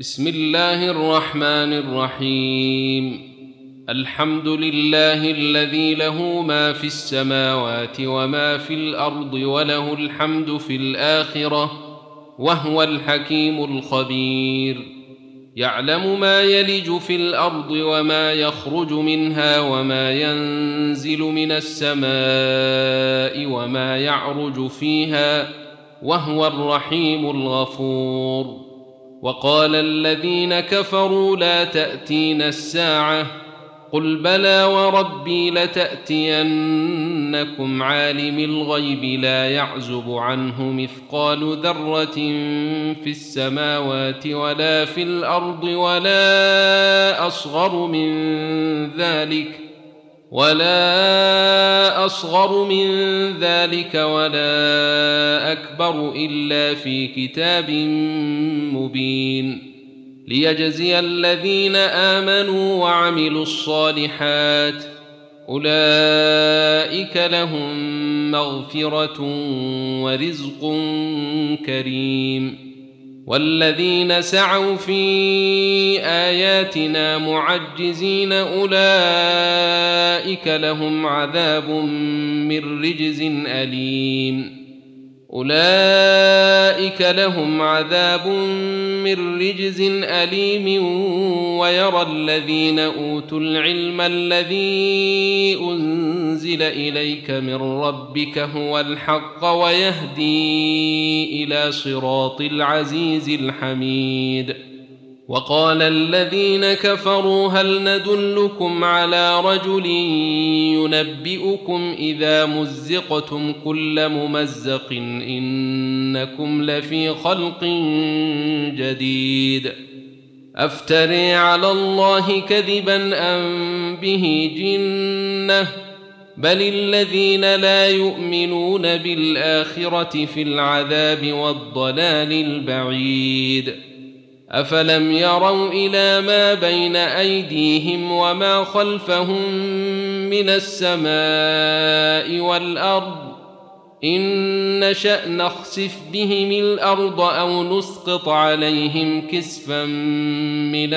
بسم الله الرحمن الرحيم. الحمد لله الذي له ما في السماوات وما في الأرض وله الحمد في الآخرة وهو الحكيم الخبير. يعلم ما يلج في الأرض وما يخرج منها وما ينزل من السماء وما يعرج فيها وهو الرحيم الغفور. وقال الذين كفروا لا تأتينا الساعة قل بلى وربي لتأتينكم عالم الغيب لا يعزب عنه مثقال ذرة في السماوات ولا في الأرض ولا أصغر من ذلك ولا أكبر إلا في كتاب مبين ليجزي الذين آمنوا وعملوا الصالحات أولئك لهم مغفرة ورزق كريم. والذين سعوا في آياتنا معجزين أولئك لهم عذاب من رجز أليم ويرى الذين أوتوا العلم الذي أنزل إليك من ربك هو الحق ويهدي إلى صراط العزيز الحميد. وقال الذين كفروا هل ندلكم على رجل ينبئكم إذا مزقتم كل ممزق إنكم لفي خلق جديد أفتري على الله كذبا أم به جنة بل الذين لا يؤمنون بالآخرة في العذاب والضلال البعيد. أفلم يروا إلى ما بين أيديهم وما خلفهم من السماء والأرض إن نشأ نخسف بهم الأرض أو نسقط عليهم كسفا من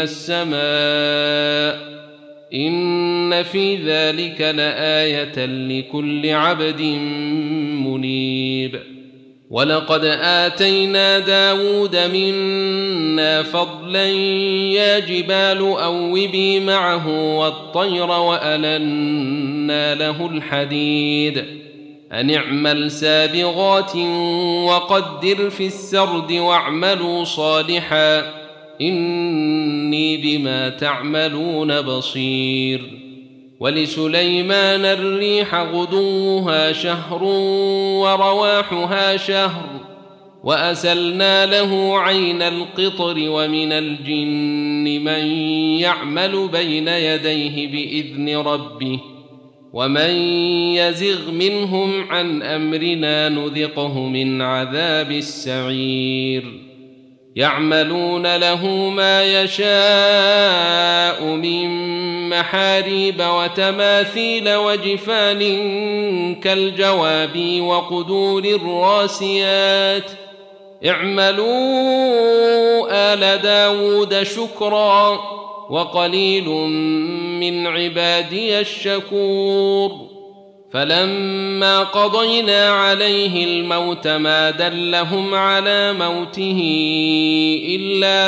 السماء إن في ذلك لآية لكل عبد منيب. ولقد آتينا داود منا فضلا يا جبال أوبي معه والطير وألنا له الحديد أن اعمل سابغات وقدر في السرد واعملوا صالحا إني بما تعملون بصير. ولسليمان الريح غدوها شهر ورواحها شهر وأسلنا له عين القطر ومن الجن من يعمل بين يديه بإذن ربه ومن يزغ منهم عن أمرنا نذقه من عذاب السعير. يعملون له ما يشاء من محاريب وتماثيل وجفان كالجواب وقدور الراسيات اعملوا آل داود شكرا وقليل من عبادي الشكور. فلما قضينا عليه الموت ما دلهم على موته إلا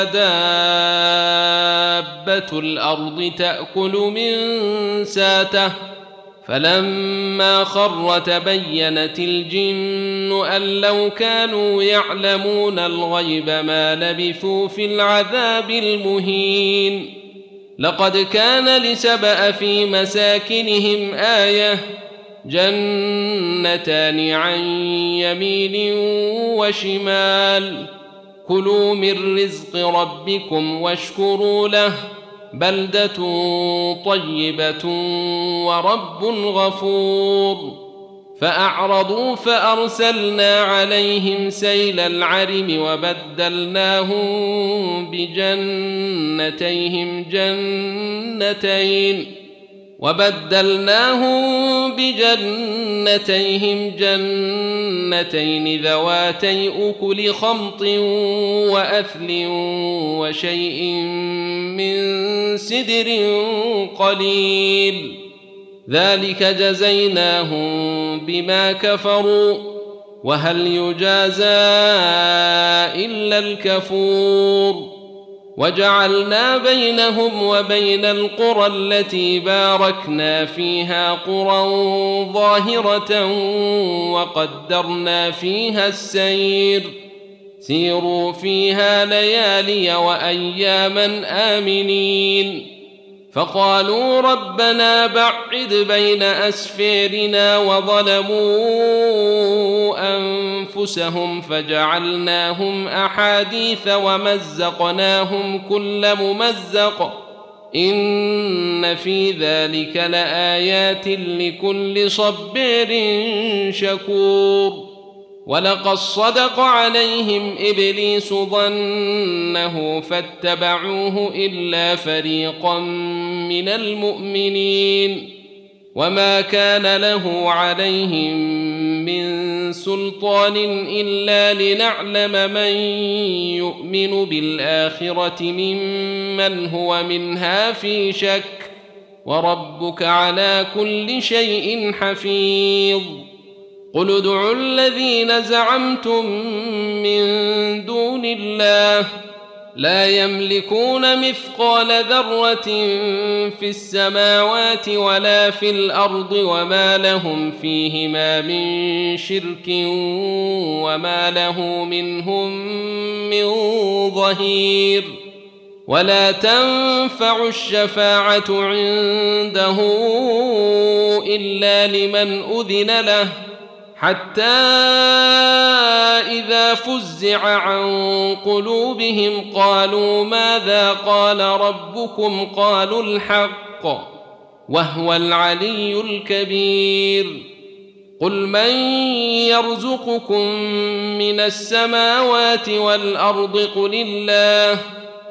دابة الأرض تأكل من ساته فلما خر تبينت الجن أن لو كانوا يعلمون الغيب ما لبثوا في العذاب المهين. لقد كان لسبأ في مساكنهم آية جنتان عن يمين وشمال كلوا من رزق ربكم واشكروا له بلدة طيبة ورب غفور. فأعرضوا فأرسلنا عليهم سيل العرم وبدلناهم بجنتيهم جنتين وبدلناهم بجنتيهم جنتين ذواتي أكل خمط وأثل وشيء من سدر قليل ذلك جزيناهم بما كفروا وهل يجازى إلا الكفور وجعلنا بينهم وبين القرى التي باركنا فيها قرى ظاهرة وقدرنا فيها السير سيروا فيها ليالي وأياما آمنين فقالوا ربنا بعد بين أسفيرنا وظلموا أنفسهم فجعلناهم أحاديث ومزقناهم كل ممزق إن في ذلك لآيات لكل صبير شكور ولقد صدق عليهم إبليس ظنه فاتبعوه إلا فريقا من المؤمنين وما كان له عليهم من سلطان إلا لنعلم من يؤمن بالآخرة ممن هو منها في شك وربك على كل شيء حفيظ قل ادعوا الذين زعمتم من دون الله لا يملكون مثقال ذرة في السماوات ولا في الأرض وما لهم فيهما من شرك وما له منهم من ظهير ولا تنفع الشفاعة عنده إلا لمن أذن له حتى إذا فزع عن قلوبهم قالوا ماذا قال ربكم قالوا الحق وهو العلي الكبير قل من يرزقكم من السماوات والأرض قل الله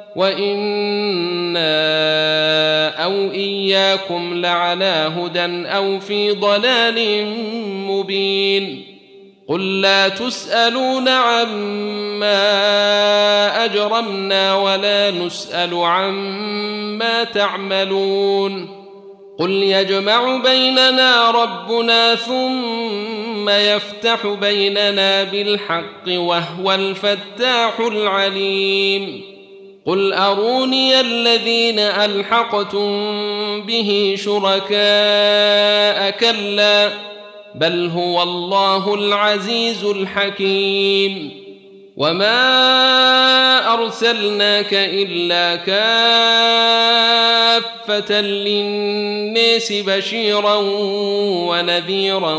وإنا أو إياكم لعلى هدى أو في ضلال مبين قل لا تسألون عما أجرمنا ولا نسأل عما تعملون قل يجمع بيننا ربنا ثم يفتح بيننا بالحق وهو الفتاح العليم قل أروني الذين ألحقتم به شركاء كلا بل هو الله العزيز الحكيم وما أرسلناك إلا كافة للناس بشيرا ونذيرا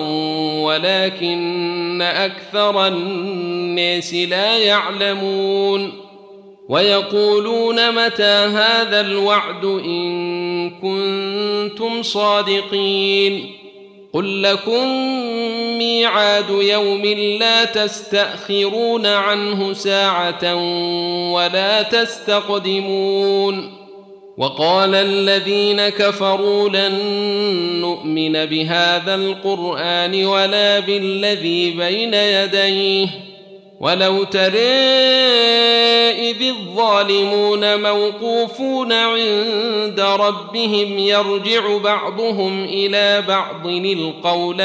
ولكن أكثر الناس لا يعلمون ويقولون متى هذا الوعد إن كنتم صادقين قل لكم ميعاد يوم لا تستأخرون عنه ساعة ولا تستقدمون وقال الذين كفروا لن نؤمن بهذا القرآن ولا بالذي بين يديه ولو ترى إذ الظالمون موقوفون عند ربهم يرجع بعضهم إلى بعض القول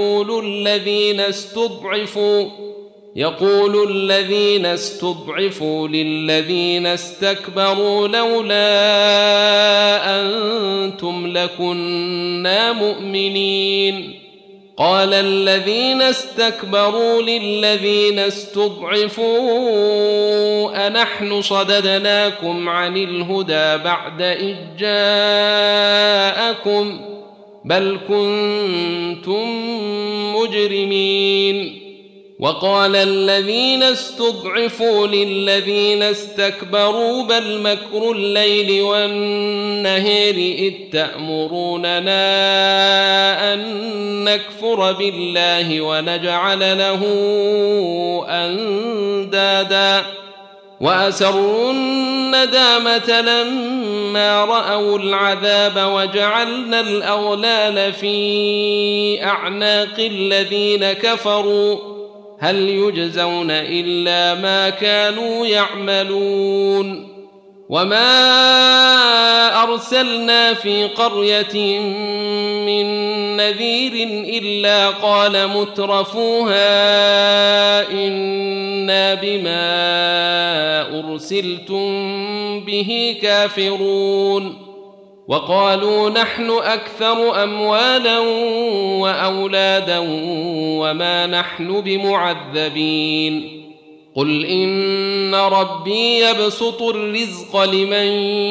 يقول الذين استضعفوا للذين استكبروا لولا أنتم لكنا مؤمنين قال الذين استكبروا للذين استضعفوا أنحن صددناكم عن الهدى بعد إذ جاءكم بل كنتم مجرمين وقال الذين استضعفوا للذين استكبروا بل مكر الليل والنهار إذ تأمروننا أن نكفر بالله ونجعل له أندادا وأسروا الندامة لما رأوا العذاب وجعلنا الأغلال في أعناق الذين كفروا هل يجزون إلا ما كانوا يعملون وما أرسلنا في قرية من نذير إلا قال مترفوها إنا بما أرسلتم به كافرون وقالوا نحن أكثر أموالا وأولادا وما نحن بمعذبين قل إن ربي يبسط الرزق لمن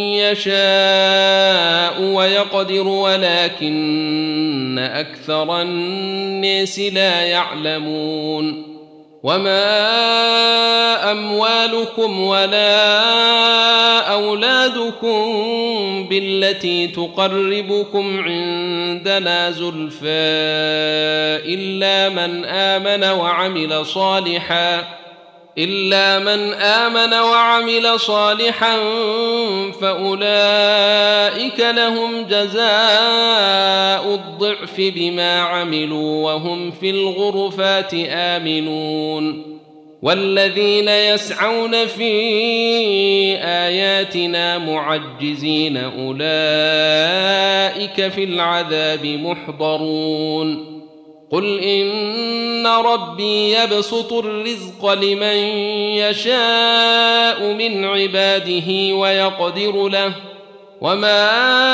يشاء ويقدر ولكن أكثر الناس لا يعلمون وما أموالكم ولا أولادكم بالتي تقربكم عندنا زلفى إلا من آمن وعمل صالحا فأولئك لهم جزاء الضعف بما عملوا وهم في الغرفات آمنون والذين يسعون في آياتنا معجزين أولئك في العذاب محضرون قل إن ربي يبسط الرزق لمن يشاء من عباده ويقدر له وما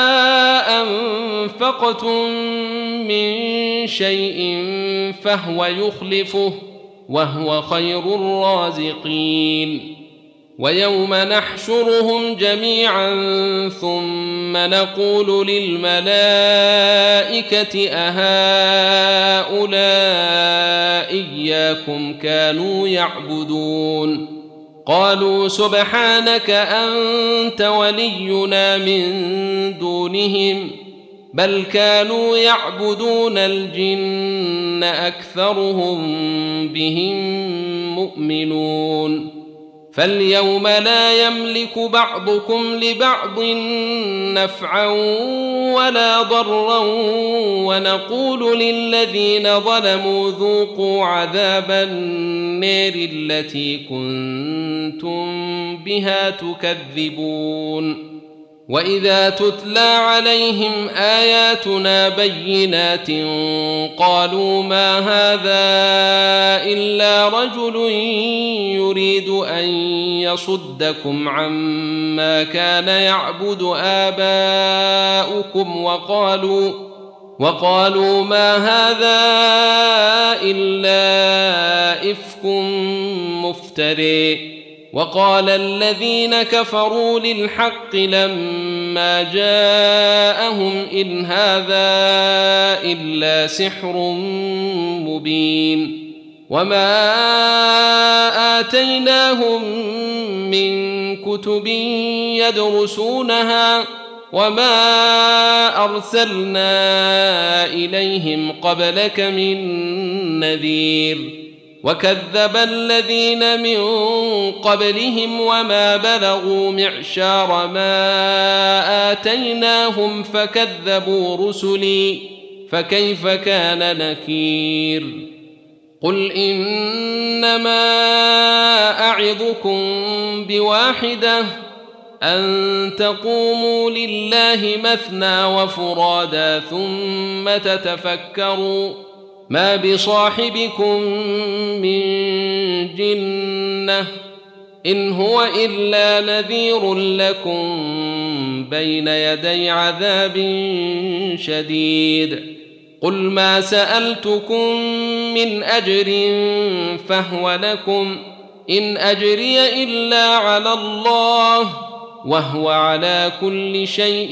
أنفقتم من شيء فهو يخلفه وهو خير الرازقين ويوم نحشرهم جميعا ثم نقول للملائكة أهؤلاء إياكم كانوا يعبدون قالوا سبحانك أنت ولينا من دونهم بل كانوا يعبدون الجن أكثرهم بهم مؤمنون فاليوم لا يملك بعضكم لبعض نفعا ولا ضرا ونقول للذين ظلموا ذوقوا عذاب النار التي كنتم بها تكذبون وإذا تتلى عليهم آياتنا بينات قالوا ما هذا إلا رجل يريد أن يصدكم عما كان يعبد آباؤكم وقالوا ما هذا إلا إفك مفتري وقال الذين كفروا للحق لما جاءهم إن هذا إلا سحر مبين وما آتيناهم من كتب يدرسونها وما أرسلنا إليهم قبلك من نذير وكذب الذين من قبلهم وما بلغوا معشار ما آتيناهم فكذبوا رسلي فكيف كان نكير قل إنما أعظكم بواحدة أن تقوموا لله مثنى وفرادا ثم تتفكروا ما بصاحبكم من جنة إن هو إلا نذير لكم بين يدي عذاب شديد قل ما سألتكم من أجر فهو لكم إن أجري إلا على الله وهو على كل شيء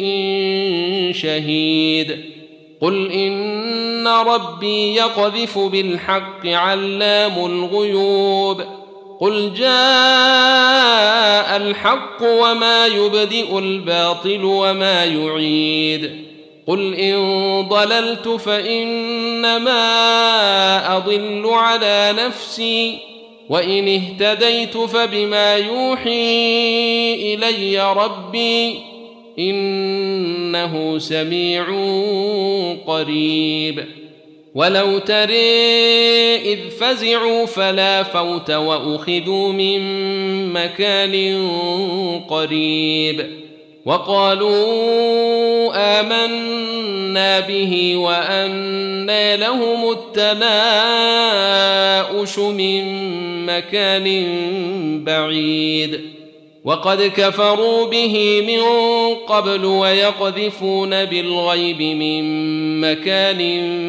شهيد قل إن ربي يقذف بالحق علام الغيوب قل جاء الحق وما يبدئ الباطل وما يعيد قل إن ضللت فإنما أضل على نفسي وإن اهتديت فبما يوحي إلي ربي إنه سميع قريب ولو ترى إذ فزعوا فلا فوت وأخذوا من مكان قريب وقالوا آمنا به وأنى لهم التناؤش من مكان بعيد وقد كفروا به من قبل ويقذفون بالغيب من مكان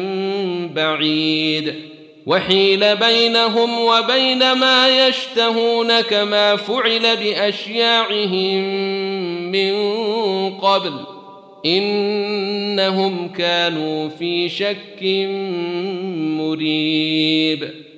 بعيد وحيل بينهم وبين ما يشتهون كما فعل بأشياعهم من قبل إنهم كانوا في شك مريب